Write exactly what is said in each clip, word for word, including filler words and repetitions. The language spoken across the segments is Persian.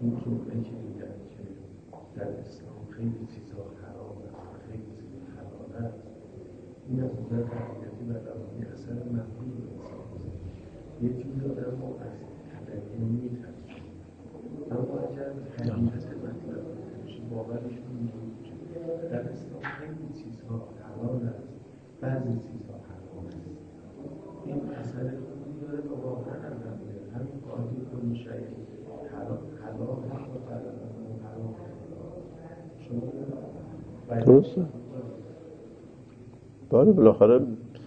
این جمله که میگن که در اسلام خیلی چیزا حرام است و خیلی چیزا حلال است، این از نظر تربیتی و روانی اثر محدود به انسان یه جوری آدم ما از تدریج میترسیم، اما اگر حقیقت مطلب بشه باورش می‌کنیم در اسلام خیلی چیزها حلال است، بعضی چیزها حرام است. این اثر خوبی داره و واقعا هم همینه. همین قاعده کل شیء حلال حلال و حرام. شما درسته. بله بالاخره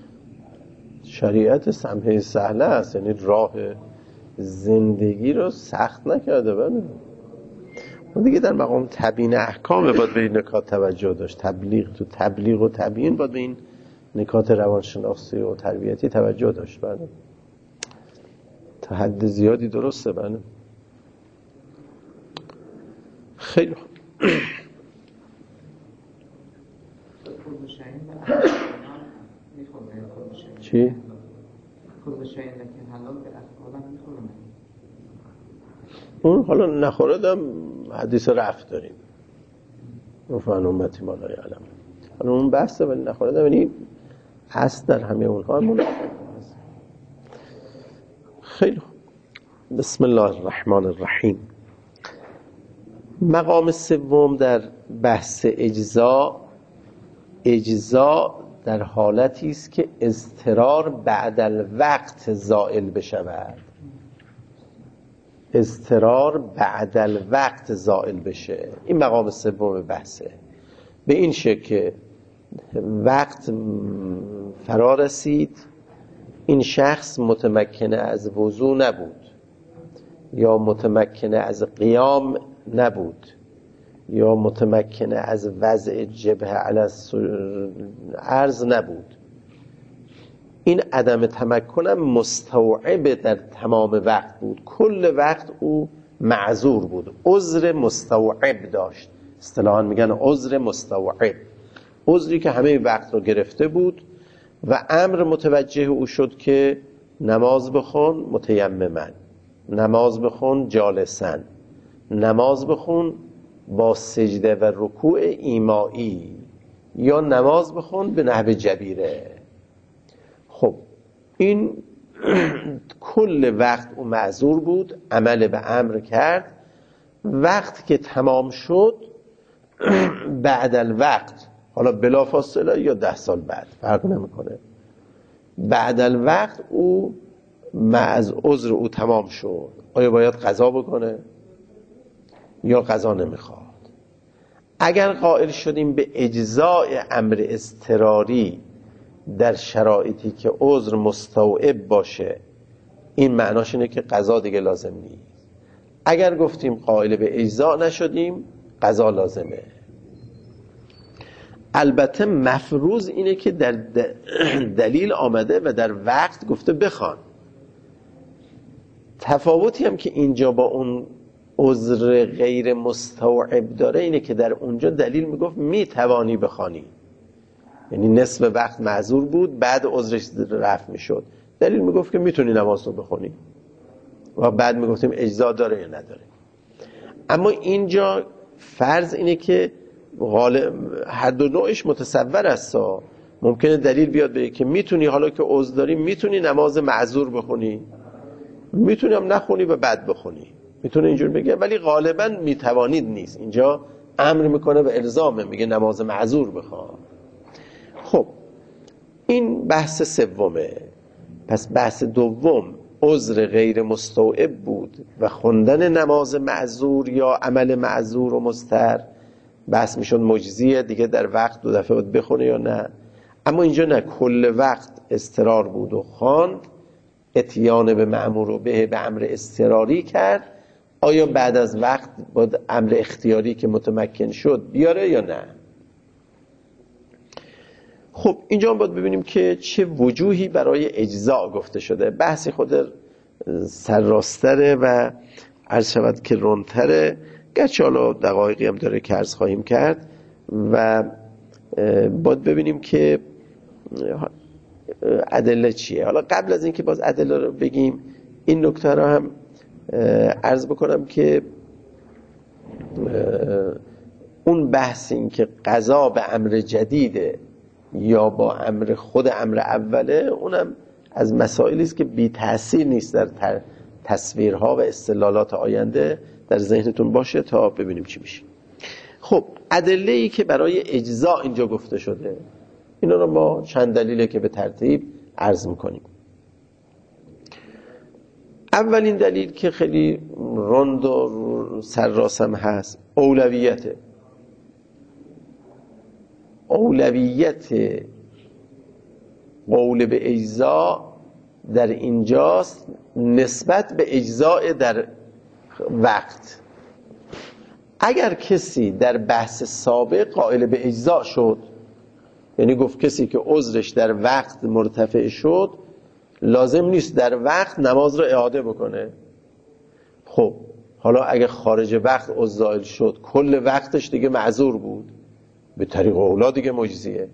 شریعت سمحه سهله است، یعنی راه زندگی رو سخت نکرده. بله ما دیگه در مقام تبیین احکام باید به این نکات توجه داشت. تبلیغ تو تبلیغ و تبیین باید به این نکات روانشناسی و تربیتی توجه داشت. بله تا حد زیادی درسته. بله خیلی خوب. چی؟ کل شیء که حلال به افعال هم میخوره. اون حالا نخوردم حدیث رفت داریم رفعن امتی ما لا یعلم، حالا اون بحثه ولی نخوردم، یعنی هست در همه اونها همون. خیلی خوب. بسم الله الرحمن الرحیم. مقام سوم در بحث اجزا، اجزا در حالتی است که اضطرار بعد الوقت زائل بشود. اضطرار بعد الوقت زائل بشه، این مقام سوم بحثه. به این شکل که وقت فرا رسید، این شخص متمکن از وضو نبود یا متمکن از قیام نبود یا متمکن از وضع جبهه علی الارض نبود. این عدم تمکنم مستوعب در تمام وقت بود، کل وقت او معذور بود، عذر مستوعب داشت. اصطلاحاً میگن عذر مستوعب، عذری که همه وقت رو گرفته بود و امر متوجه او شد که نماز بخون متیمماً، نماز بخون جالساً، نماز بخون با سجده و رکوع ایمایی، یا نماز بخون به نحو جبیره. خب این کل وقت او معذور بود، عمل به امر کرد. وقت که تمام شد بعد الوقت، حالا بلا فاصله یا ده سال بعد فرق نمیکنه، بعد الوقت او از عذر او تمام شد. آیا باید قضا بکنه یا قضا نمیخواد؟ اگر قائل شدیم به اجزاء امر اضطراری در شرایطی که عذر مستوعب باشه، این معناش اینه که قضا دیگه لازم نیست. اگر گفتیم قائل به اجزاء نشدیم، قضا لازمه. البته مفروض اینه که در دلیل آمده و در وقت گفته بخوان. تفاوتی هم که اینجا با اون عذر غیر مستوعب داره اینه که در اونجا دلیل میگفت میتوانی بخوانی، یعنی نصف وقت معذور بود، بعد عذرش رفع میشد، دلیل میگفت که میتونی نماز رو بخونی و بعد میگفتیم اجزا داره یا نداره. اما اینجا فرض اینه که غالب هر دو نوعش متصور است. ممکنه دلیل بیاد بگه که میتونی، حالا که عذر داری میتونی نماز معذور بخونی، میتونی هم نخونی و بعد بخونی، میتونه اینجور بگه، ولی غالبا میتوانید نیست. اینجا امر میکنه و الزامه، میگه نماز معذور بخوان. خب این بحث سومه. پس بحث دوم عذر غیر مستوعب بود و خوندن نماز معذور یا عمل معذور و مستر بحث میشون مجزیه دیگه، در وقت دو دفعه باید بخونه یا نه. اما اینجا نه، کل وقت اضطرار بود و خواند، اتیان به مأمور و به به امر اضطراری کرد. آیا بعد از وقت باید امر اختیاری که متمکن شد بیاره یا نه؟ خب اینجا باید ببینیم که چه وجوهی برای اجزاء گفته شده. بحثی خود سرراستره و عرض شود که رونتره، گرچه حالا دقایقی هم داره که عرض خواهیم کرد و باید ببینیم که ادله چیه. حالا قبل از اینکه باز ادله رو بگیم، این نکته رو هم عرض بکنم که اون بحث این که قضا به امر جدیده یا با امر خود امر اوله، اونم از مسائلی است که بی تأثیر نیست در تصویرها و استدلالات آینده، در ذهنتون باشه تا ببینیم چی میشه. خب ادله‌ای که برای اجزاء اینجا گفته شده، اینا رو ما چند دلیله که به ترتیب عرض میکنیم. اولین دلیل که خیلی رند و سرراسم هست، اولویته. اولویت قول به اجزاء در اینجاست نسبت به اجزاء در وقت. اگر کسی در بحث سابق قائل به اجزاء شد، یعنی گفت کسی که عذرش در وقت مرتفع شد لازم نیست در وقت نماز رو اعاده بکنه. خب حالا اگه خارج وقت عذر زائل شد، کل وقتش دیگه معذور بود، به طریق اولا دیگه مجزیه.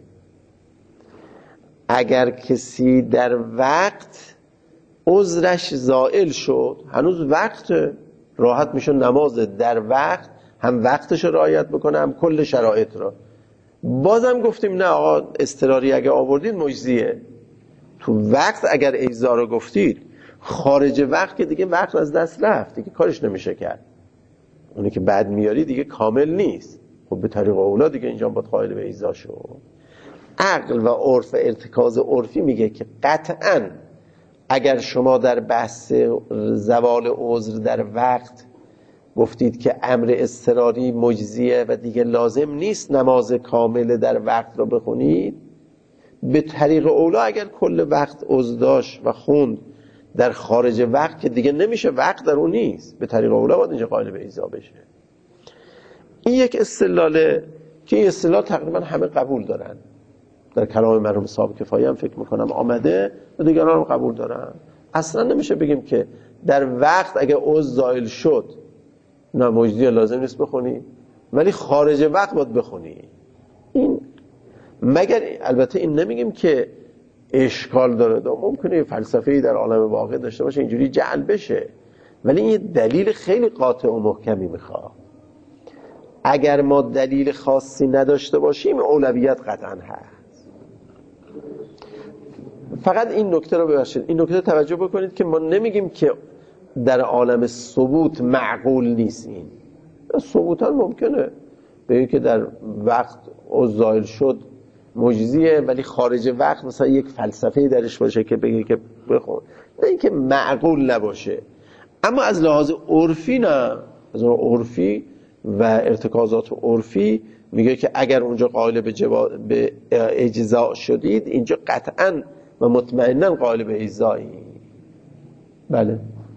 اگر کسی در وقت عذرش زائل شد، هنوز وقت راحت میشه نماز در وقت هم وقتش رو رعایت بکنه هم کل شرایط رو. بازم گفتیم نه آقا اضطراری اگه آوردید مجزیه. تو وقت اگر اجزا رو گفتید، خارج وقت که دیگه وقت از دست رفت، دیگه کارش نمیشه کرد. اونی که بعد میاری دیگه کامل نیست. خب به طریق اولا دیگه اینجا باید قائل به اجزا شد. عقل و عرف و ارتکاز عرفی میگه که قطعاً اگر شما در بحث زوال عذر در وقت گفتید که امر اضطراری مجزیه و دیگه لازم نیست نماز کامل در وقت رو بخونید، به طریق اولا اگر کل وقت عذر داشت و خوند در خارج وقت که دیگه نمیشه، وقت در اون نیست، به طریق اولا باید اینجا قائل به اجزا بشه. این یک استدلاله که این استدلال تقریبا همه قبول دارن. در کلام مرحوم صاحب کفایه هم فکر میکنم آمده و دیگران هم قبول دارن. اصلا نمیشه بگیم که در وقت اگه عذر زائل شد نه مجزی لازم نیست بخونی، ولی خارج وقت باید بخونی. این مگر البته این نمیگیم که اشکال داره، دا ممکنه فلسفه‌ای در عالم واقع داشته باشه اینجوری جعل بشه، ولی این دلیل خیلی قاطع و محکمی میخواد. اگر ما دلیل خاصی نداشته باشیم اولویت قطعا هست. فقط این نکته رو ببخشید، این نکته توجه بکنید که ما نمیگیم که در عالم ثبوت معقول نیست. این ثبوتا ممکنه بگیم که در وقت عذر زائل شد مجزیه، ولی خارج وقت مثلا یک فلسفه درش باشه که بگه که بخون، نه اینکه معقول نباشه. اما از لحاظ عرفی نه، از لحاظ عرفی و ارتکازات عرفی میگه که اگر اونجا قائل به, جوا... به اجزاء شدید، اینجا قطعا و مطمئنا قائل به اجزایی. بله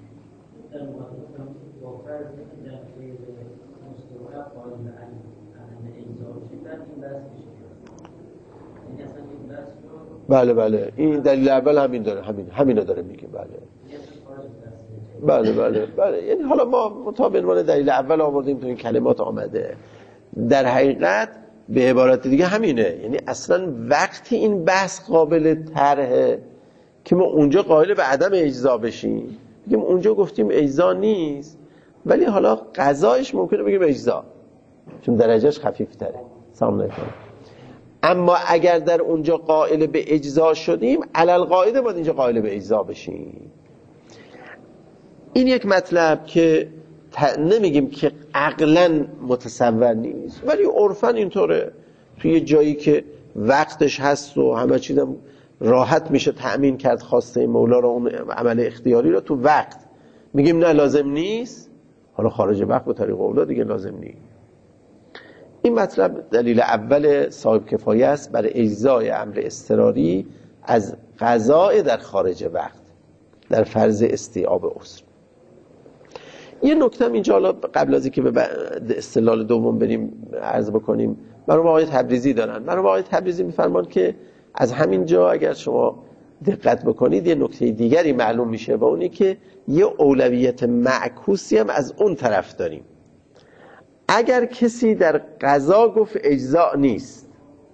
بله بله این دلیل اول همین داره، همین همینو داره میگه. بله بله بله بله یعنی حالا ما مطابق عنوان دلیل اول آوردیم تو این کلمات آمده، در حقیقت به عبارت دیگه همینه. یعنی اصلا وقتی این بحث قابل طرحه که ما اونجا قائل به عدم اجزا بشیم، بگیم اونجا گفتیم اجزا نیست ولی حالا قضایش ممکنه بگیم اجزا چون درجهش خفیفتره. سلام علیکم. اما اگر در اونجا قائل به اجزا شدیم، علل قاعده باید اینجا قائل به اجزا بشیم. این یک مطلب که ت... نمیگیم که عقلاً متصور نیست، ولی عرفاً اینطوره. توی یه جایی که وقتش هست و همه چیزم راحت میشه تأمین کرد خواسته مولا رو، اون عمل اختیاری رو تو وقت میگیم نه لازم نیست، حالا خارج وقت به طریق اولا دیگه لازم نیست. این مطلب دلیل اول صاحب کفایه است برای اجزای امر اضطراری از قضاء در خارج وقت در فرض استیعاب عذر. یه نکته اینجا حالا قبل از اینکه به استدلال دوم بریم عرض بکنیم. مرحوم آقای تبریزی دارن. مرحوم آقای تبریزی میفرمان که از همین جا اگر شما دقت بکنید یه نکته دیگری معلوم میشه و اونی که یه اولویت معکوسی هم از اون طرف داریم. اگر کسی در قضا گفت اجزاء نیست،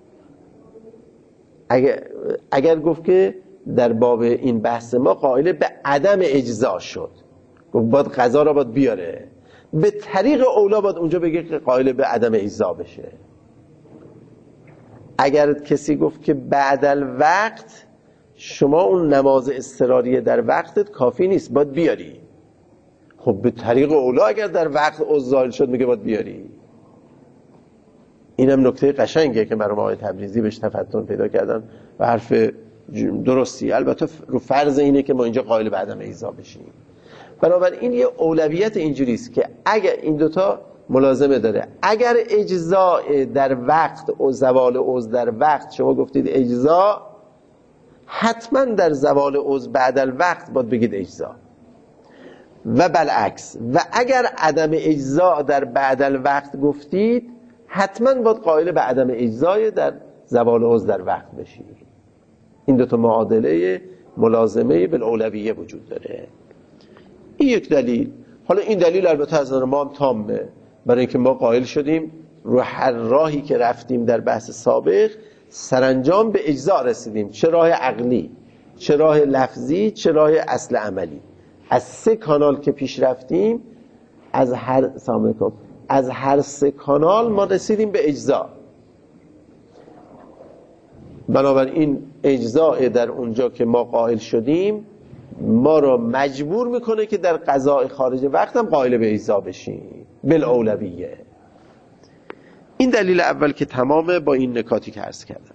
اگر, اگر گفت که در باب این بحث ما قائل به عدم اجزاء شد، گفت باید قضا را باید بیاره، به طریق اولا باید اونجا بگه که قائل به عدم اجزا بشه. اگر کسی گفت که بعد الوقت، شما اون نماز اضطراریه در وقتت کافی نیست، باید بیاری. خب به طریق اولا اگر در وقت عذر شد میگه باید بیاری. اینم نکته قشنگه که مرحوم آقای تبریزی بهش تفتن پیدا کردن و حرف درستی. البته رو فرض اینه که ما اینجا قائل به عدم اجزا بشیم. بنابراین یه اولویت اینجوری است که اگر این دوتا ملازمه داره، اگر اجزاء در وقت و زوال عضو در وقت شما گفتید اجزا، حتما در زوال عضو بعد الوقت باید بگید اجزا و بالعکس. و اگر عدم اجزا در بعد الوقت گفتید، حتما باید قائل به عدم اجزای در زوال عضو در وقت بشید. این دوتا معادله ملازمه بالاولویه وجود داره. این یک دلیل. حالا این دلیل البته از نظر ما هم تامه، برای اینکه ما قائل شدیم رو هر راهی که رفتیم در بحث سابق سرانجام به اجزا رسیدیم، چه راه عقلی، چه راه لفظی، چه راه اصل عملی. از سه کانال که پیش رفتیم، از هر سلام علیکم از هر سه کانال ما رسیدیم به اجزا. بنابراین اجزا در اونجا که ما قائل شدیم ما را مجبور میکنه که در قضاء خارج وقت هم قائل به اجزا بشیم بالاولویه. این دلیل اول که تمامه با این نکاتی که عرض کردم.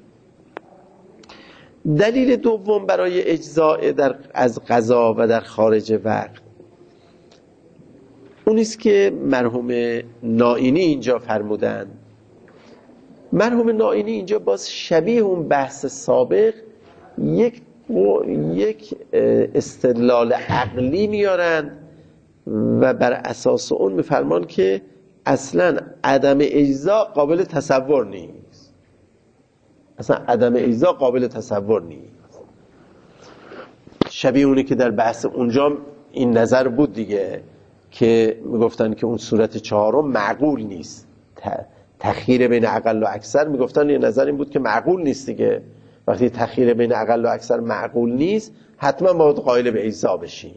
دلیل دوم برای اجزاء در از قضا و در خارج وقت اونیست که مرحوم نائینی اینجا فرمودن. مرحوم نائینی اینجا باز شبیه اون بحث سابق یک یک استدلال عقلی میارن و بر اساس اون میفرمان که اصلا عدم اجزا قابل تصور نیست. اصلا عدم اجزا قابل تصور نیست. شبیه اونه که در بحث اونجا این نظر بود دیگه، که میگفتن که اون صورت چهارم معقول نیست، تخییر بین اقل و اکثر. میگفتن یه نظر این بود که معقول نیست دیگه. وقتی تخییر بین اقل و اکثر معقول نیست، حتما باید قائل به اجزا بشیم.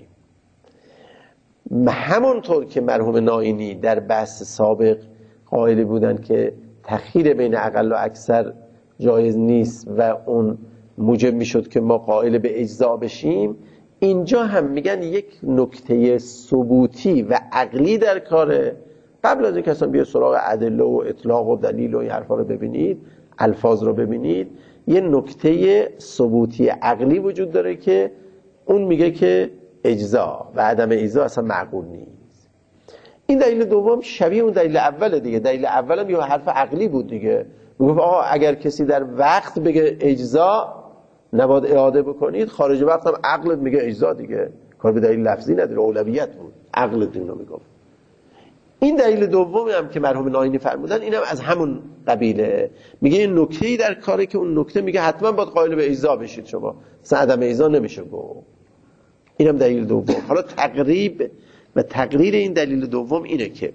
همونطور که مرحوم نائینی در بحث سابق قائل بودن که تخییر بین اقل و اکثر جایز نیست و اون موجب میشد که ما قائل به اجزا بشیم، اینجا هم میگن یک نکته ثبوتی و عقلی در کاره. قبل از اینکه اصلا بیا سراغ ادله و اطلاق و دلیل و این حرفا رو ببینید، الفاظ رو ببینید، یه نکته ثبوتی عقلی وجود داره که اون میگه که اجزا و عدم اجزا اصلا معقول نیست. این دلیل دوم شبیه اون دلیل اول دیگه. دلیل اولم یه حرف عقلی بود دیگه، میگفت آقا اگر کسی در وقت بگه اجزا نباید اعاده بکنید، خارج وقت هم عقلت میگه اجزا دیگه، کار به دلیل لفظی نداره، اولویت بود، عقلت اینو میگفت. این دلیل دومی هم که مرحوم نائینی فرمودن اینم از همون قبیله، میگه این نکته‌ای در کاره که اون نکته میگه حتما باید قائل به اجزا بشید، شما اصلا عدم اجزا نمیشه گفت. اینم دلیل دوم. حالا تقریب و تقریر این دلیل دوم اینه که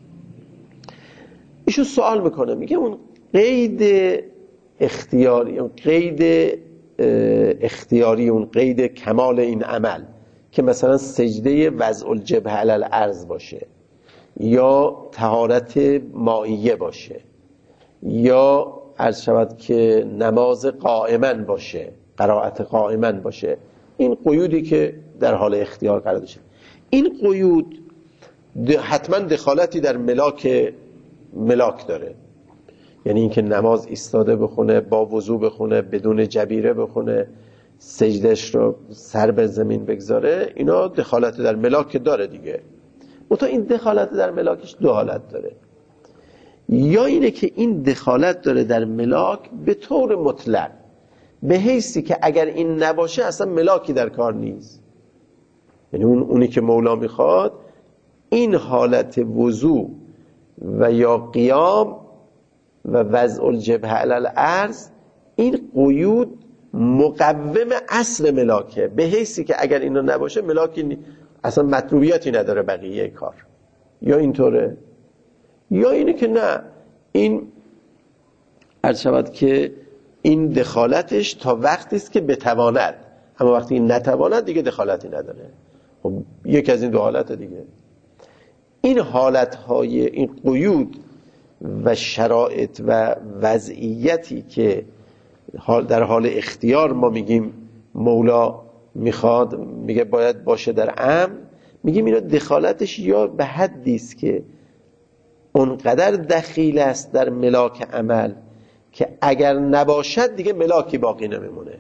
ایشون سوال میکنه، میگه اون قید اختیاری، اون قید اختیاری، اون قید کمال این عمل که مثلا سجده وضع الجبهه علی الارض باشه، یا طهارت مائیه باشه، یا عرض شود که نماز قائما باشه، قرائت قائما باشه، این قیودی که در حال اختیار قرار داشته، این قیود حتما دخالتی در ملاک ملاک داره. یعنی اینکه نماز ایستاده بخونه، با وضو بخونه، بدون جبیره بخونه، سجدش رو سر به زمین بگذاره، اینا دخالت در ملاک داره دیگه. منتها این دخالت در ملاکش دو حالت داره. یا اینه که این دخالت داره در ملاک به طور مطلق، به حیثی که اگر این نباشه اصلا ملاکی در کار نیست. یعنی اون اونی که مولا میخواد این حالت وضو و یا قیام و وضع الجبهه علی الارض، این قیود مقوم اصل ملاکه، به حیثی که اگر اینو نباشه ملاکی اصلا مطلوبیتی نداره بقیه کار. یا اینطوره، یا اینه که نه، این عرض شود که این دخالتش تا وقتی است که بتواند، اما وقتی این نتواند دیگه دخالتی نداره. خب یک از این دو حالت دیگه. این حالتهای، این قیود و شرایط و وضعیتی که در حال اختیار ما میگیم مولا میخواد، میگه باید باشه در امر، میگیم اینا دخالتش یا به حدی است که اونقدر دخیل است در ملاک عمل که اگر نباشد دیگه ملاکی باقی نمیمونه.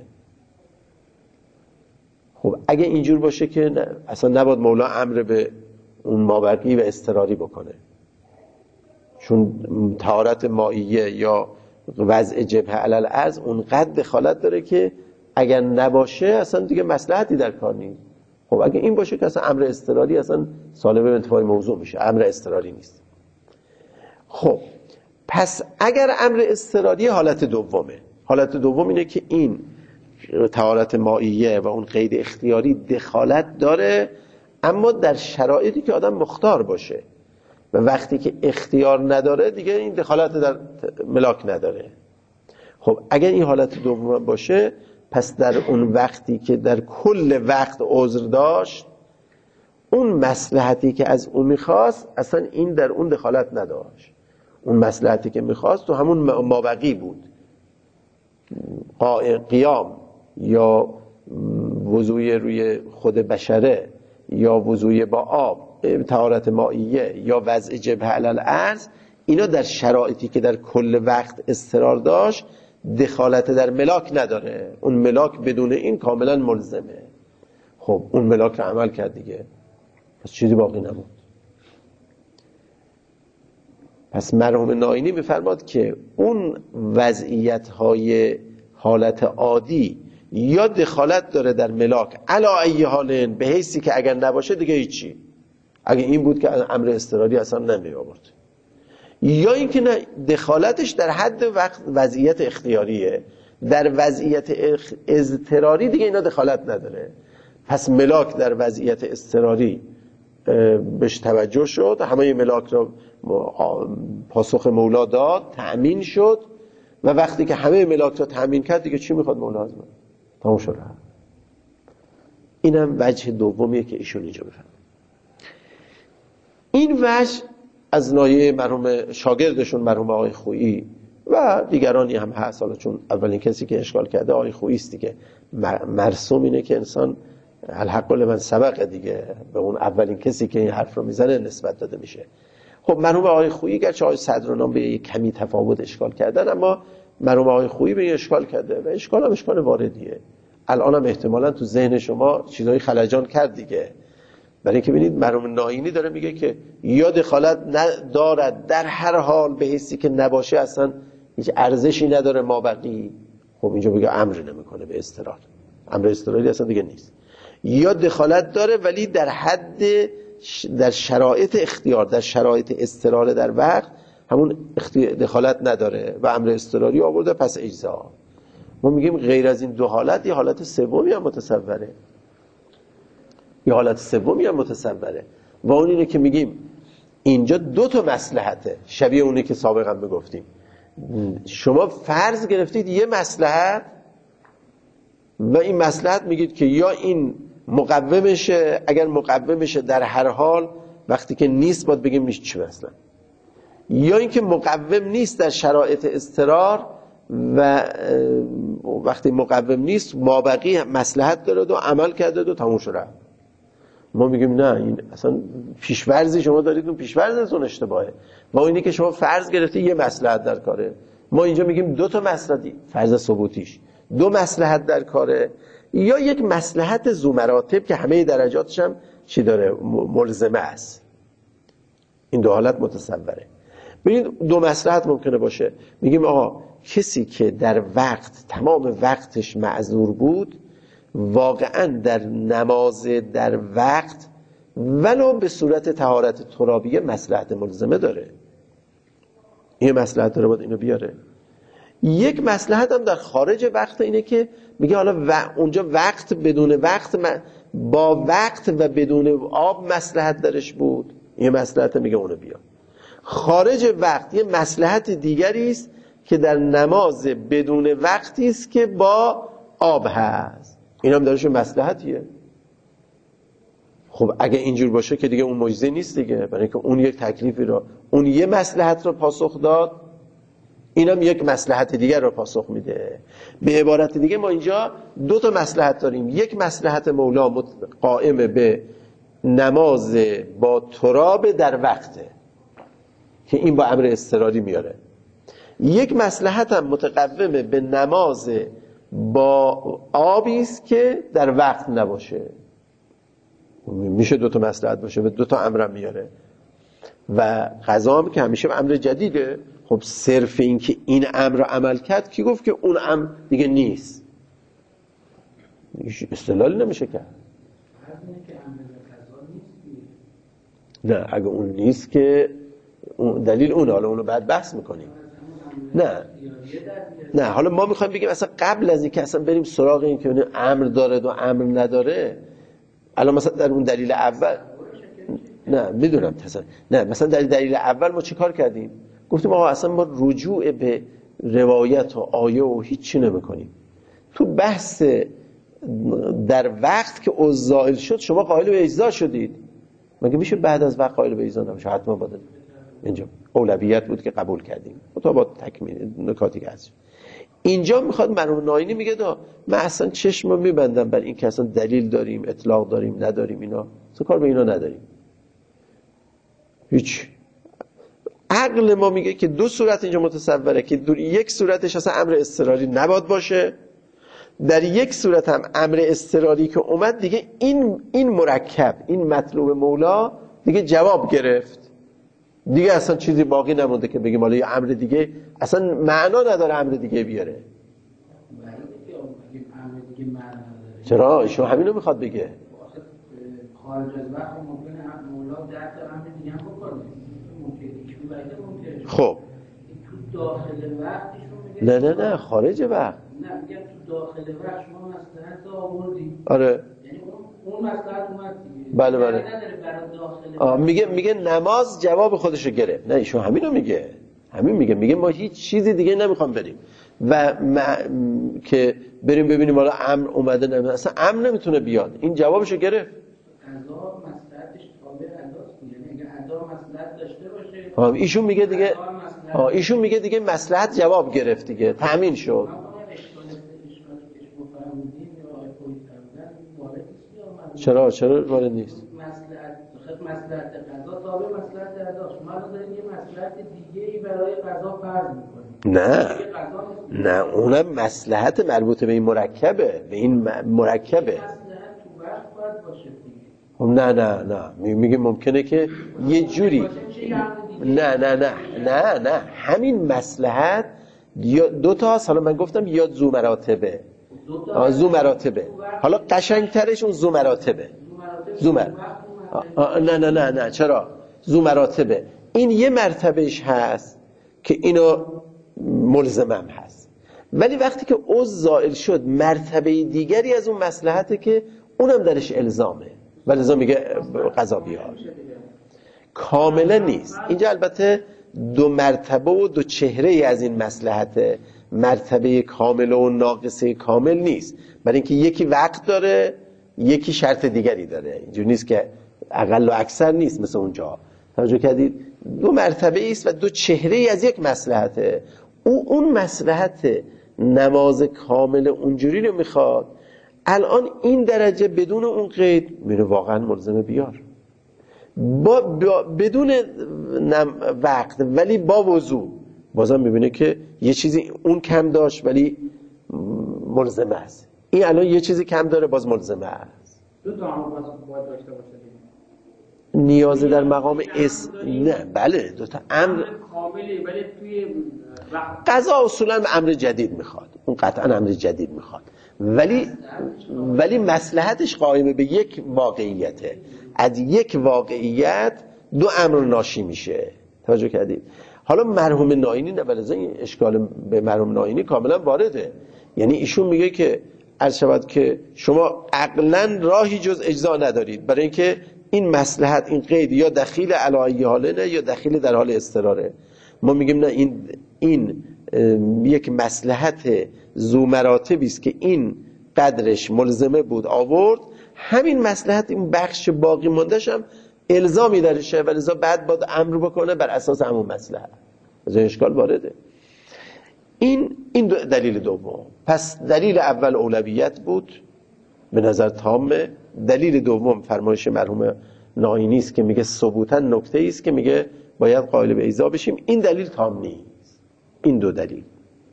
خب اگه اینجور باشه که نه، اصلا نباید مولا امر به اون مابقی و اضطراری بکنه، چون طهارت مائیه یا وضع جبهه علل ارض اونقدر دخالت داره که اگر نباشه اصلا دیگه مصلحتی در کار نیست. خب اگه این باشه که اصلا امر اضطراری اصلا سالب انتفاع موضوع میشه، امر اضطراری نیست. خب پس اگر امر اضطراری حالت دومه، حالت دوم اینه که این طهارت مائیه و اون قید اختیاری دخالت داره، اما در شرایطی که آدم مختار باشه، و وقتی که اختیار نداره دیگه این دخالت در ملاک نداره. خب اگر این حالت دوم باشه، پس در اون وقتی که در کل وقت عذر داشت، اون مصلحتی که از اون میخواست اصلا این در اون دخالت نداشت. اون مصلحتی که میخواست تو همون مابقی بود، قیام یا وضوی روی خود بشره یا وضوی با آب، طهارت مائیه یا وضع جبهه علل ارض، اینا در شرایطی که در کل وقت اضطرار داشت دخالت در ملاک نداره. اون ملاک بدون این کاملا ملزمه. خب اون ملاک رو عمل کرد دیگه، پس چیزی باقی نموند. پس مرحوم نائینی میفرماد که اون وضعیت‌های حالت عادی یا دخالت داره در ملاک علا ای حال، به حیثی که اگر نباشه دیگه هیچی، اگه این بود که امر اضطراری اصلا نمی آورد، یا اینکه نه دخالتش در حد وقت وضعیت اختیاریه، در وضعیت اضطراری دیگه اینا دخالت نداره. پس ملاک در وضعیت اضطراری بهش توجه شد، همه ملاک را پاسخ مولا داد، تأمین شد، و وقتی که همه ملاک را تأمین کرد دیگه چی میخواد مولا از من؟ تمام شد. اینم وجه دومیه که ایشون اینجا بفرمایند. این وجه از نایه مرحوم شاگردشون مرحوم آقای خویی و دیگرانی هم هست، حالا چون اولین کسی که اشکال کرده آقای خویی است دیگه، مرسوم اینه که انسان الحق لمن سبق دیگه، به اون اولین کسی که این حرف رو میزنه نسبت داده میشه. خب مرحوم آقای خویی گرچه آقای صدرانان به یک کمی تفاوت اشکال کردن، اما مرحوم آقای خویی به این اشکال کرده و اشکال هم اشکال واردیه. الان هم احتمالاً تو ذهن شما چیزای خلجان کرد دیگه، برای اینکه ببینید مرحوم نائینی داره میگه که یا دخالت ندارد در هر حال، به حیثی که نباشه اصلا هیچ ارزشی نداره مابقی. خب اینجا بگه امر نمیکنه به اضطرار، امر اضطراری اصلا دیگه نیست. یا دخالت داره ولی در حد، در شرایط اختیار، در شرایط اضطرار در وقت همون دخالت نداره و امر اضطراری آورده، پس اجزا. ما میگیم غیر از این دو حالت یه حالت سومی هم متصوره، یه حالت سومی هم متصوره و اون اینه که میگیم اینجا دو تا مصلحته، شبیه اونی که سابقا میگفتیم. شما فرض گرفتید یه مصلحت و این مصلحت میگید که یا این مقومشه، اگر مقومشه در هر حال، وقتی که نیست باید بگیم نیست چی مثلا، یا اینکه مقوم نیست در شرایط اضطرار و وقتی مقوم نیست مابقی مصلحت داره و عمل کرده و تموم شده. ما میگیم نه، این اصلا پیشورزی شما دارید، اون پیشورزتون اشتباهه. ما اینی که شما فرض گرفتی یه مصلحت در کاره، ما اینجا میگیم دو تا مصلحتی، فرض ثبوتیش دو مصلحت در کاره، یا یک مصلحت ذو مراتب که همه درجاتش هم چی داره؟ ملزمه است. این دو حالت متصوره. ببینید دو مصلحت ممکنه باشه. میگیم آقا کسی که در وقت تمام وقتش معذور بود، واقعا در نماز در وقت ولو به صورت طهارت ترابیه مصلحت ملزمه داره، این مصلحت داره باید اینو بیاره. یک مصلحت هم در خارج وقت اینه که میگه حالا و اونجا وقت بدون وقت با وقت و بدون آب مصلحت درش بود، این مصلحت میگه اونو بیا. خارج وقت یه مصلحت دیگری است که در نماز بدون وقتی است که با آب هست، این هم درش مصلحتیه. خب اگه اینجور باشه که دیگه اون معجزه نیست دیگه، برای اینکه اون یک تکلیفی رو، اون یه مصلحت رو پاسخ داد، اینم یک مصلحت دیگر رو پاسخ میده. به عبارت دیگه ما اینجا دو تا مصلحت داریم. یک مصلحت مولا قائم به نماز با تراب در وقته که این با امر اضطراری میاره. یک مصلحت هم متقوم به نماز با آبی است که در وقت نباشه. میشه دو تا مصلحت باشه و دو تا امر میاره. و قضا هم که همیشه امر جدیده. خب صرف این که این امر رو عمل کرد کی گفت که اون امر دیگه نیست؟ استدلال نمیشه کرد. نه اگه اون نیست که اون دلیل اونه، حالا اونو بعد بحث میکنیم. نه نه حالا ما میخوایم بگیم اصلا قبل از اینکه اصلا بریم سراغ این که امر داره و امر نداره، الان مثلا در اون دلیل اول نه میدونم تصور نه مثلا در دلیل اول ما چی کار کردیم؟ گفتیم آقا اصلا ما رجوع به روایت و آیه و هیچی نمیکنیم. تو بحث در وقت که اوزائل شد شما قائل به اجزا شدید، مگه میشه بعد از وقت قائل به اجزا نمیشه؟ حتما باید اینجا اولویت بود که قبول کردیم تا با تکمیل نکاتی که هست. اینجا میخواد مرحوم ناینی میگه دا من اصلا چشمو میبندم بر این که اصلا دلیل داریم، اطلاق داریم، نداریم، اینا اصلا کار به اینا نداریم. هیچ. عقل ما میگه که دو صورت اینجا متصوره که دو یک صورتش اصلا امر اضطراری نباید باشه، در یک صورت هم امر اضطراری که اومد دیگه این این مرکب، این مطلوب مولا دیگه جواب گرفت، دیگه اصلا چیزی باقی نمونده که بگیم حالا یه امر دیگه اصلا معنا نداره امر دیگه بیاره. چرا؟ ایشون همینو میخواد بگه. خارج از وقت ممکنه مولا درک امر دیگه هم بکنه. خب تو داخل وقت ایشون نه میگه نه نه خارج وقت. نه میگم تو داخل وقت شما مصلحت آوردی. آره. یعنی اون مصلحت اومد دیگه. بله بله. نداره برای داخل. آه میگه میگه نماز جواب خودشو گرفت. نه ایشون همینو میگه. همین میگه میگه ما هیچ چیزی دیگه نمیخوام بریم و م... که بریم ببینیم حالا امر اومده نه اصلا امر نمیتونه بیاد. این جوابشو گرفت. قضا مصلحتش تابع اداست. یعنی اگه ادا مصلحت داشته باشه ها ایشون میگه دیگه ها ایشون میگه دیگه مصلحت جواب گرفت دیگه تامین شد. چرا چرا وارد نیست؟ مصلحت خد مصلحت قضا تابع مصلحت اداست. ما داریم یه مصلحت دیگه‌ای برای قضا فرض می‌کنیم. نه نه اونم مصلحت مربوط به این مرکبه، به این مرکبه. مصلحت تو وقت باید باشه دیگه. نه نه نه میگه ممکنه که یه جوری نه نه نه نه نه همین مصلحت دو تا هست. حالا من گفتم یا زو مراتبه آه زو مراتبه حالا قشنگترش اون زو مراتبه زو مر... نه نه نه نه چرا زو مراتبه این یه مرتبهش هست که اینو ملزمم هست، ولی وقتی که عضو زائل شد مرتبه دیگری از اون مصلحته که اونم درش الزامه و لذا میگه قضا بیار. کاملا نیست اینجا، البته دو مرتبه و دو چهره از این مصلحت، مرتبه کامل و ناقصه کامل نیست، برای اینکه یکی وقت داره یکی شرط دیگری داره. اینجور نیست که اقل و اکثر نیست مثل اونجا. توجه کردید؟ دو مرتبه است و دو چهره از یک مصلحته. او اون مصلحت نماز کامل اونجوری رو میخواد. الان این درجه بدون اون قید میره واقعا ملزم بیار با, با بدون وقت ولی با وضو بازم میبینه که یه چیزی اون کم داشت ولی ملزمه است. این الان یه چیزی کم داره باز ملزمه است. دو تا هم باید داشته باشه. نیاز در مقام اس نه بله دو تا امر کاملی ولی توی قضا اصولا امر جدید میخواد، اون قطعا امر جدید میخواد، ولی ولی مصلحتش قائم به یک واقعیته. از یک واقعیت دو امر ناشی میشه. توجه کردید؟ حالا مرحوم ناینی نه بلزه این اشکال به مرحوم ناینی کاملا وارده. یعنی ایشون میگه که عرض شود که شما عقلا راهی جز اجزا ندارید، برای اینکه این مصلحت این قید یا دخیل علی حاله نه یا دخیل در حال اضطراره. ما میگیم نه این این یک مصلحت ذو مراتبی است که این قدرش ملزمه بود آورد، همین مصلحت این بخش باقی موندهش هم الزامی درشه و لذا بعد باید امر بکنه بر اساس همون مصلحت. از این اشکال وارده. این این دو دلیل دوم. پس دلیل اول اولویت بود به نظر تامه. دلیل دوم فرمایش مرحوم ناینی است که میگه ثبوتا نکته است که میگه باید قائل به ایذا بشیم. این دلیل تام نیست. این دو دلیل.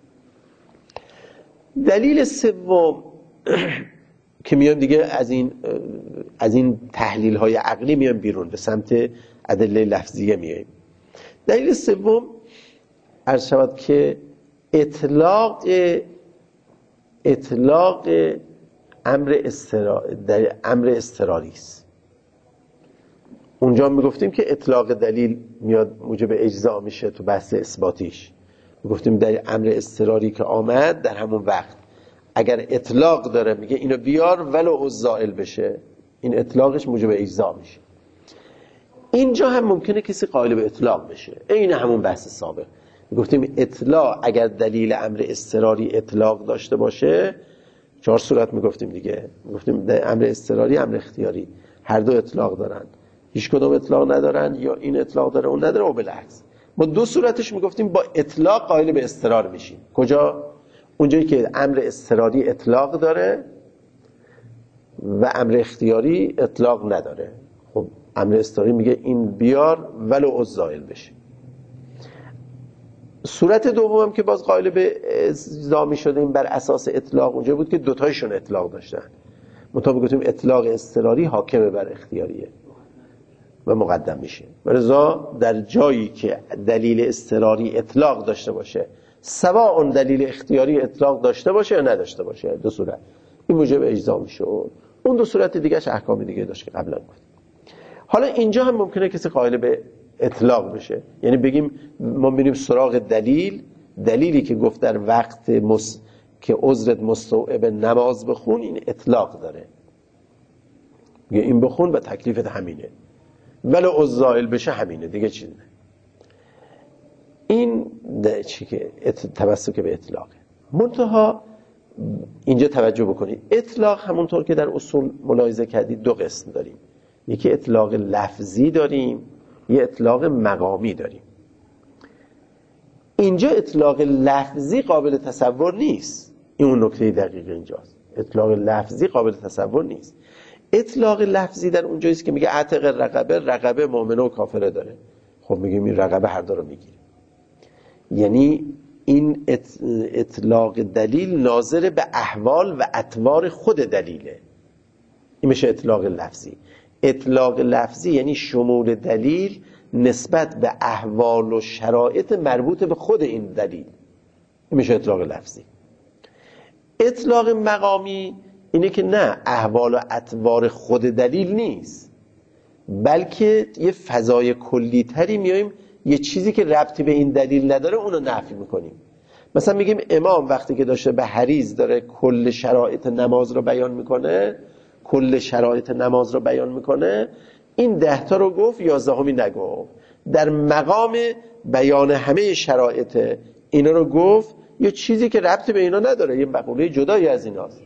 دلیل سوم که میام دیگه از این از این تحلیل های عقلی میام بیرون به سمت ادله لفظیه میایم. دلیل سوم عرض شود که اطلاق اطلاق امر استرا در امر اضطراری است. اونجا میگفتیم که اطلاق دلیل میاد موجب اجزا میشه تو بحث اثباتیش. میگفتیم در امر اضطراری که آمد در همون وقت اگر اطلاق داره میگه اینو بیار ولو الزائل بشه، این اطلاقش موجب اجزا میشه. اینجا هم ممکنه کسی قائل به اطلاق بشه. این همون بحث سابق گفتیم اطلاق اگر دلیل امر اضطراری اطلاق داشته باشه، چهار صورت میگفتیم دیگه. میگفتیم امر اضطراری امر اختیاری هر دو اطلاق دارن، هیچ کدوم اطلاق ندارن یا این اطلاق داره اون نداره و بالعکس. ما دو صورتش میگفتیم با اطلاق قائل به اضطرار میشیم. کجا؟ اونجایی که امر اضطراری اطلاق داره و امر اختیاری اطلاق نداره. خب امر اضطراری میگه این بیار ولو الزائل بشه. صورت دوم که باز قائل به اجزا میشدیم بر اساس اطلاق اونجا بود که دوتایشون اطلاق داشتن. مطابق گفتیم اطلاق اضطراری حاکم بر اختیاریه و مقدم میشه. ولذا در جایی که دلیل اضطراری اطلاق داشته باشه، سواء اون دلیل اختیاری اطلاق داشته باشه یا نداشته باشه، دو صورت این موجب اجزا میشه. اون دو صورت دیگهش احکام دیگه داشت که قبلا گفتیم. حالا اینجا هم ممکنه کسی قائل به اطلاق بشه، یعنی بگیم ما میریم سراغ دلیل، دلیلی که گفت در وقت مس... که عذرت مستوعب نماز بخون، این اطلاق داره، میگه این بخون و تکلیفت همینه، ولو الزائل بشه همینه دیگه چیزی نه. این چی که تمسک به اطلاقه. منتها اینجا توجه بکنید، اطلاق همونطور که در اصول ملاحظه کردید دو قسم داریم. یکی اطلاق لفظی داریم، یه اطلاق مقامی داریم. اینجا اطلاق لفظی قابل تصور نیست. این اون نکته دقیق اینجاست. اطلاق لفظی قابل تصور نیست. اطلاق لفظی در اونجایی است که میگه اعتق رقبه، رقبه مؤمنه و کافره داره. خب میگیم این رقبه هر دو رو میگیره. یعنی این اطلاق دلیل ناظر به احوال و اطوار خود دلیله. این میشه اطلاق لفظی. اطلاق لفظی یعنی شمول دلیل نسبت به احوال و شرایط مربوط به خود این دلیل. این میشه اطلاق لفظی. اطلاق مقامی اینه که نه، احوال و اطوار خود دلیل نیست، بلکه یه فضای کلی تری میایم یه چیزی که ربطی به این دلیل نداره اونو نفی میکنیم. مثلا میگیم امام وقتی که داشته به حریض داره کل شرایط نماز رو بیان میکنه، کل شرایط نماز رو بیان میکنه، این ده تا رو گفت، یازدهمی نگفت. در مقام بیان همه شرایط اینا رو گفت، یه چیزی که ربطی به اینا نداره، یه مقوله جدایی از ایناست،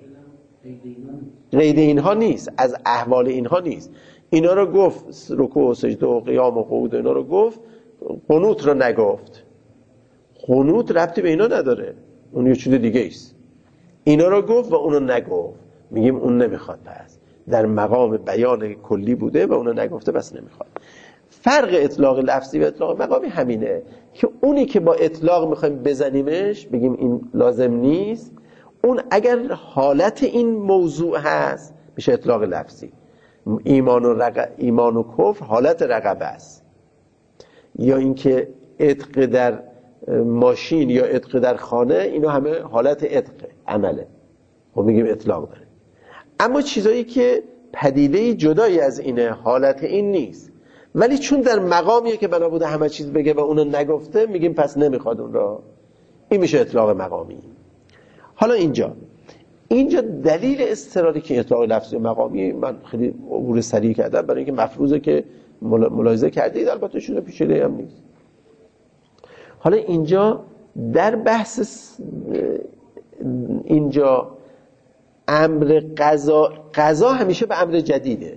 قید اینها نیست، از احوال اینها نیست. اینا رو گفت، رکوع و سجده و قیام و قعود اینا رو گفت، قنوت رو نگفت. قنوت ربطی به اینا نداره، اون یه چیز دیگه است. اینا رو گفت و اونو نگفت، میگیم اون نمیخواد. پس در مقام بیان کلی بوده و اونو نگفته، بس نمیخواد. فرق اطلاق لفظی و اطلاق مقامی همینه که اونی که با اطلاق میخوایم بزنیمش بگیم این لازم نیست، اون اگر حالت این موضوع هست میشه اطلاق لفظی. ایمان و, رق... ایمان و کفر حالت رقبه است، یا اینکه عتق در ماشین یا عتق در خانه، اینا همه حالت عتق عمله، خب میگیم اطلاق داره. اما چیزایی که پدیده جدایی از اینه، حالت این نیست، ولی چون در مقامیه که بنا بوده همه چیز بگه و اونو نگفته، میگیم پس نمیخواد اون را، این میشه اطلاق مقامی. حالا اینجا اینجا دلیل اضطراری که اطلاق لفظی و مقامی، من خیلی عبور سریع کردم برای اینکه مفروضه که ملاحظه کردید، البته شده پیچیده هم نیست. حالا اینجا در بحث اینجا امر قضا قضا همیشه به امر جدیده،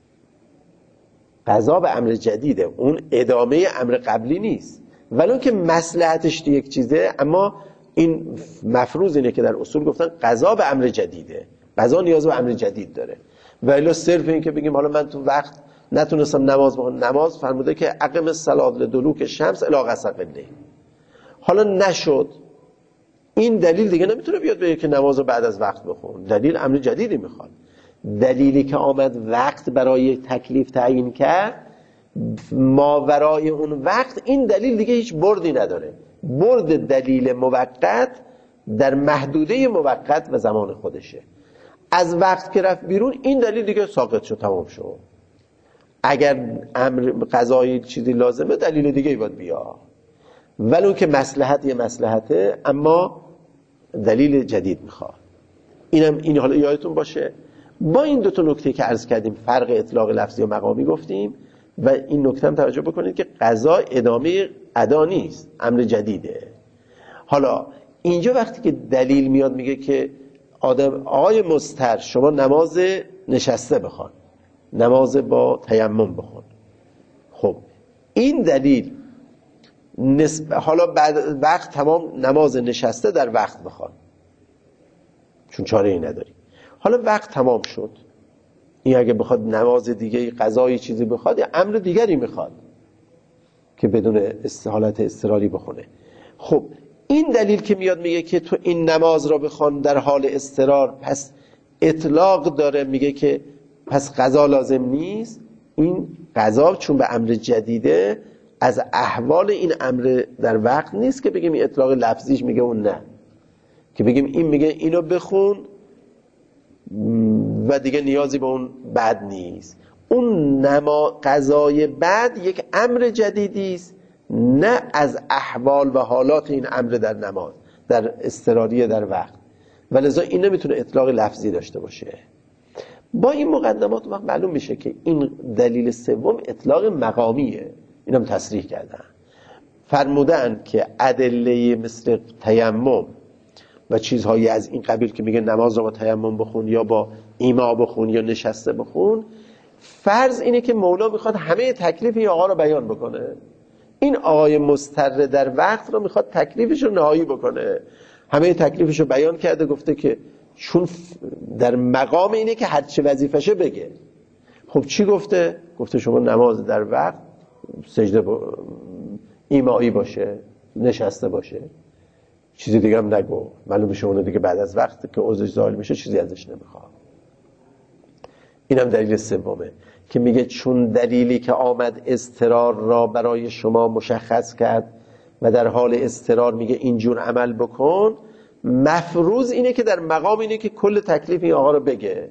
قضا به امر جدیده، اون ادامه امر قبلی نیست، ولو که مصلحتش یک چیزه، اما این مفروض اینه که در اصول گفتن قضا به امر جدیده، قضا نیاز به امر جدید داره. ولی صرف این که بگیم حالا من تو وقت نتونستم نماز بخونم، نماز فرموده که اقم الصلاة لدلوک شمس الی غسق الليل، حالا نشد، این دلیل دیگه نمیتونه بیاد بگه که نماز رو بعد از وقت بخون، دلیل امر جدیدی میخواد. دلیلی که آمد وقت برای تکلیف تعیین کرد، ماورای اون وقت این دلیل دیگه هیچ بردی نداره، برد دلیل موقت در محدوده موقت و زمان خودشه. از وقت که رفت بیرون این دلیل دیگه ساقط شد، تمام شد. اگر امر قضایی چیزی لازمه دلیل دیگه باید بیا، ولو که مصلحت یه مصلحته اما دلیل جدید میخواد. اینم این حالا یادتون باشه. با این دو تا نکته که عرض کردیم، فرق اطلاق لفظی و مقامی گفتیم، و این نکته هم توجه بکنید که قضا ادامه ادا نیست، امر جدیده. حالا اینجا وقتی که دلیل میاد میگه که آدم آقای مضطر شما نماز نشسته بخوان، نماز با تیمم بخون، خب این دلیل نسب... حالا بعد وقت تمام نماز نشسته در وقت بخوان چون چاره ای نداری. حالا وقت تمام شد، این اگه بخواد نماز دیگه قضایی چیزی بخواد یا امر دیگری میخواد که بدون حالت اضطراری بخونه. خب این دلیل که میاد میگه که تو این نماز را بخوان در حال اضطرار، پس اطلاق داره، میگه که پس قضا لازم نیست. این قضا چون به امر جدیده از احوال این امر در وقت نیست که بگیم این اطلاق لفظیش میگه اون نه، که بگیم این میگه اینو بخون و دیگه نیازی به اون بعد نیست. اون نما قضای بعد یک امر جدیدی است، نه از احوال و حالات این امر در نماز در اضطراری در وقت، ولذا این نمیتونه اطلاق لفظی داشته باشه. با این مقدمات وقت معلوم میشه که این دلیل سوم اطلاق مقامیه. اینم تصریح کردن، فرمودن که ادله مثل تیمم و چیزهایی از این قبیل که میگه نماز رو با تیمم بخون یا با ایما بخون یا نشسته بخون، فرض اینه که مولا میخواد همه تکلیف این آقا رو بیان بکنه. این آقای مضطر در وقت رو میخواد تکلیفش رو نهایی بکنه، همه تکلیفش رو بیان کرده، گفته که چون در مقام اینه که هر چه وظیفشه بگه. خب چی گفته؟ گفته شما نماز در وقت سجده با... ایمایی باشه، نشسته باشه، چیزی دیگه هم نگو. معلوم میشه اون دیگه بعد از وقت که عذرش زائل میشه چیزی ازش نمیخواد. اینم دلیل سومه که میگه چون دلیلی که آمد اضطرار را برای شما مشخص کرد و در حال اضطرار میگه اینجور عمل بکن، مفروض اینه که در مقام اینه که کل تکلیف این آقا رو بگه.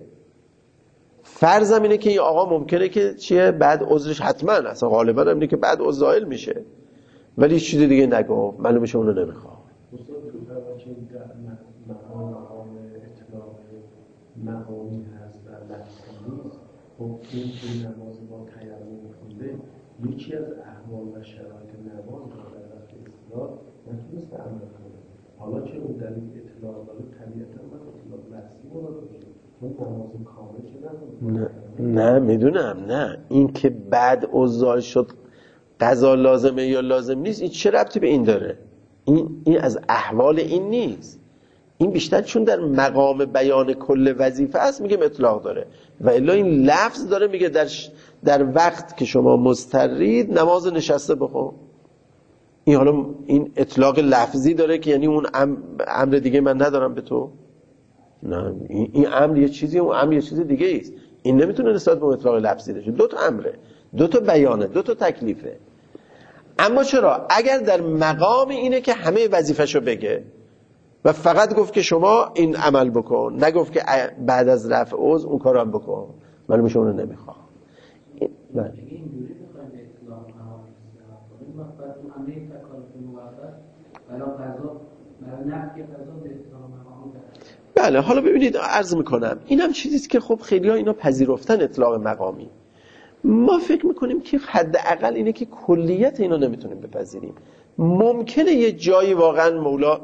فرضم اینه که این آقا ممکنه که چیه بعد عذرش حتما اصلا غالبا هم اینه که بعد عذر زائل میشه، ولی چیز دیگه نگو، معلوم میشه اونو نمیخواد. استاد تو که در مقام مقام اطلاق مقامی هست و لفظی نیست، خب این که نماز با تیمم خونده یکی از احوال و شرایط نماز را در وقت اصلاح نتونست عمل کنه. حالا که اون دلیل اطلاق داره طبیعتا من اطلاق لفظی مراد باشه، چون نماز کامل که نه نه میدونم، نه این که بعد عذر شد قضا لازمه یا لازم نیست، این چه ربطی به این داره؟ این این از احوال این نیست. این بیشتر چون در مقام بیان کل وظیفه است میگه اطلاق داره، و الا این لفظ داره میگه در ش... در وقت که شما مضطرید نماز نشسته بخون. این حالا این اطلاق لفظی داره که یعنی اون امر دیگه من ندارم به تو. نه، این, این امر یه چیزی، اون امر یه چیز دیگه است. این نمیتونه نسبت به اطلاق لفظی باشه. دو تا امره، دو تا بیانه، دو تا تکلیفه. اما چرا؟ اگر در مقام اینه که همه وظیفه‌شو بگه و فقط گفت که شما این عمل بکن، نگفت که بعد از رفع عذر اون کارو هم بکن، معلومه شما رو نمیخواد. بله اینجوری بخوایم اطلاق مقام کنیم، وقتی اون همه تکالیف موقت برای قضا برای نفی قضا به اطلاق مقام داره. بله حالا ببینید عرض میکنم اینم چیزیست که خب خیلی‌ها اینا پذیرفتن اطلاق مقامی. ما فکر میکنیم که حداقل اینه که کلیت اینا نمیتونیم بپذیریم. ممکنه یه جایی واقعا مولا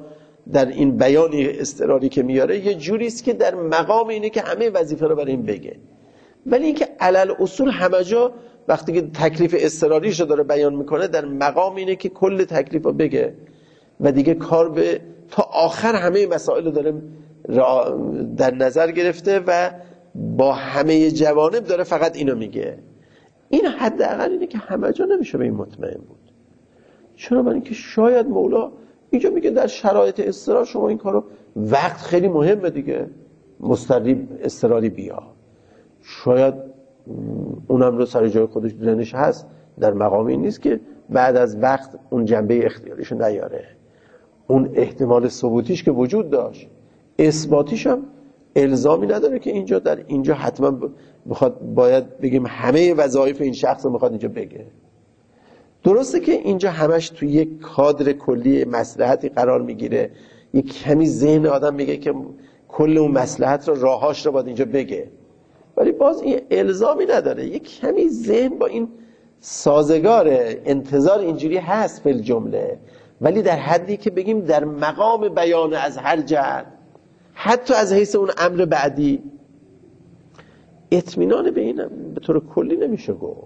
در این بیان اضطراری که میاره یه جوری است که در مقام اینه که همه وظیفه رو برای این بگه، ولی اینکه علل اصول همه جا وقتی که تکلیف اضطراریش رو داره بیان میکنه در مقام اینه که کل تکلیف رو بگه و دیگه کار به تا آخر همه مسائل رو داره در نظر گرفته و با همه جوانب داره فقط اینو میگه. این حداقل اینه که همه جا نمیشه به این مطمئن بود. چرا؟ برای اینکه شاید مولا اینجا میگه در شرایط اضطرار شما این کارو، وقت خیلی مهمه دیگه، مضطری اضطراری بیا، شاید اونم رو سر جای خودش دنش هست، در مقامی نیست که بعد از وقت اون جنبه اختیاریشو نیاره. اون احتمال ثبوتیش که وجود داشت، اثباتیش هم الزامی نداره که اینجا در اینجا حتما بخواد باید بگیم همه وظایف این شخص رو میخواد اینجا بگه. درسته که اینجا همش توی یک کادر کلی مصلحتی قرار میگیره، یک کمی ذهن آدم میگه که کل اون مصلحت رو راهاش رو باید اینجا بگه، ولی باز این الزامی نداره. یک کمی ذهن با این سازگاره، انتظار اینجوری هست فی الجمله، ولی در حدی که بگیم در مقام بیان از هر جهت، حتی از حیث اون امر بعدی، اطمینان به این به طور کلی نمیشه گفت.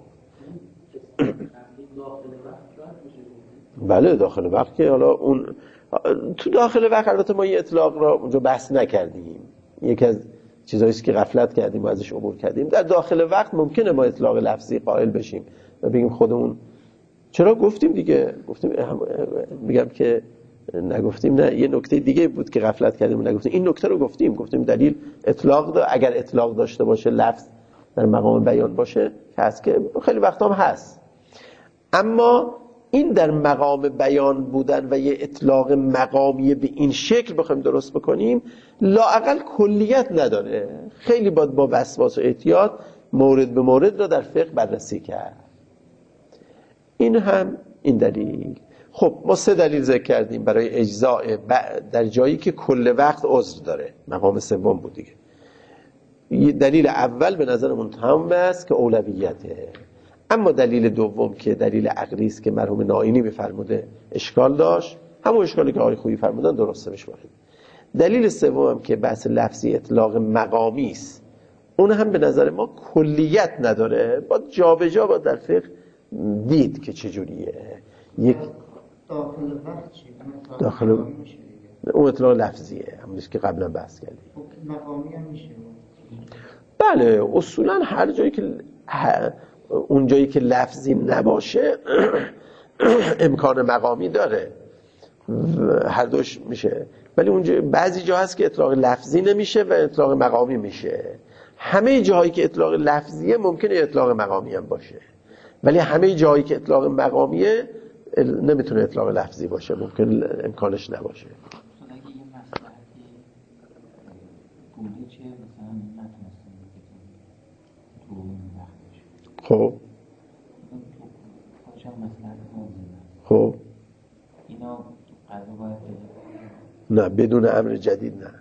بله داخل وقت که حالا اون تو داخل وقت البته ما یه اطلاق را اونجا بحث نکردیم، یکی از چیزایی است که غفلت کردیم و ازش عبور کردیم. در داخل وقت ممکنه ما اطلاق لفظی قائل بشیم و بگیم خودمون چرا گفتیم دیگه، گفتیم میگم که نگفتیم، نه یه نکته دیگه بود که غفلت کردیم و نگفتیم، این نکته رو گفتیم، گفتیم دلیل اطلاق دا اگر اطلاق داشته باشه لفظ در مقام بیان باشه که هست، که خیلی وقت هم هست، اما این در مقام بیان بودن و یه اطلاق مقامی به این شکل بخوایم درست بکنیم لااقل کلیت نداره، خیلی باید با وسواس و احتیاط مورد به مورد را در فقه بررسی کرد. این هم این دلیل. خب ما سه دلیل ذکر کردیم برای اجزاء در جایی که کل وقت عذر داره، مقام سوم بود دیگه. دلیل اول به نظرمون تمام است که اولویته، اما دلیل دوم که دلیل عقلی است که مرحوم نائینی بفرموده اشکال داشت، همون اشکالی که آقای خویی فرمودن درسته بشه. دلیل سوم هم که بحث لفظی اطلاق مقامی است، اون هم به نظر ما کلیت نداره، با جابجا با در فقه دید که چجوریه. یک داخل وقت چی؟ داخل اون اطلاق لفظیه، همونیست که قبلا بحث کردیم. مقامی هم میشه؟ بله اصولا هر جایی که اون جایی که لفظی نباشه امکان مقامی داره، هر دوش میشه، ولی اونجا بعضی جا هست که اطلاق لفظی نمیشه و اطلاق مقامی میشه. همه جاهایی که اطلاق لفظیه ممکنه اطلاق مقامی هم باشه، ولی همه جایی که اطلاق مقامیه نمیتونه اطلاق لفظی باشه، ممکن امکانش نباشه. خب خب اینا قضا باید نه بدون امر جدید، نه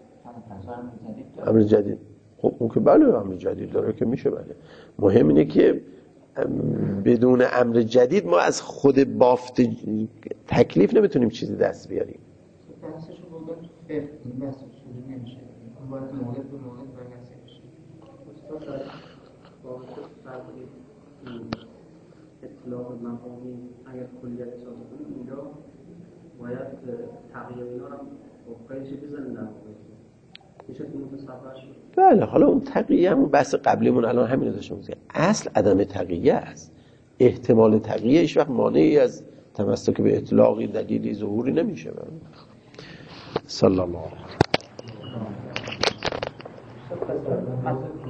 امر جدید. خب اون که بله امر جدید داره که میشه، بله. مهم اینه که بدون امر جدید ما از خود بافت تکلیف نمیتونیم چیزی دست بیاریم. بحثشو بودن تو فقه، این بحث اصولی نمیشه، اون باید مورد به مورد بررسی بشه. استاد با فرضی اطلاق مقامی اگر کلیت احساس کنیم اینجا باید تغییر اینا رو با قیدش بزنیم در میشه که متصور شد. بله حالا اون تقیه هم بحث قبلیمون الان همین رو داشتم میگم، اصل عدم تقیه است. احتمال تقیه هیچ وقت مانعی از تمسک به اطلاقی دلیلی ظهوری نمیشه. صلی الله علیه و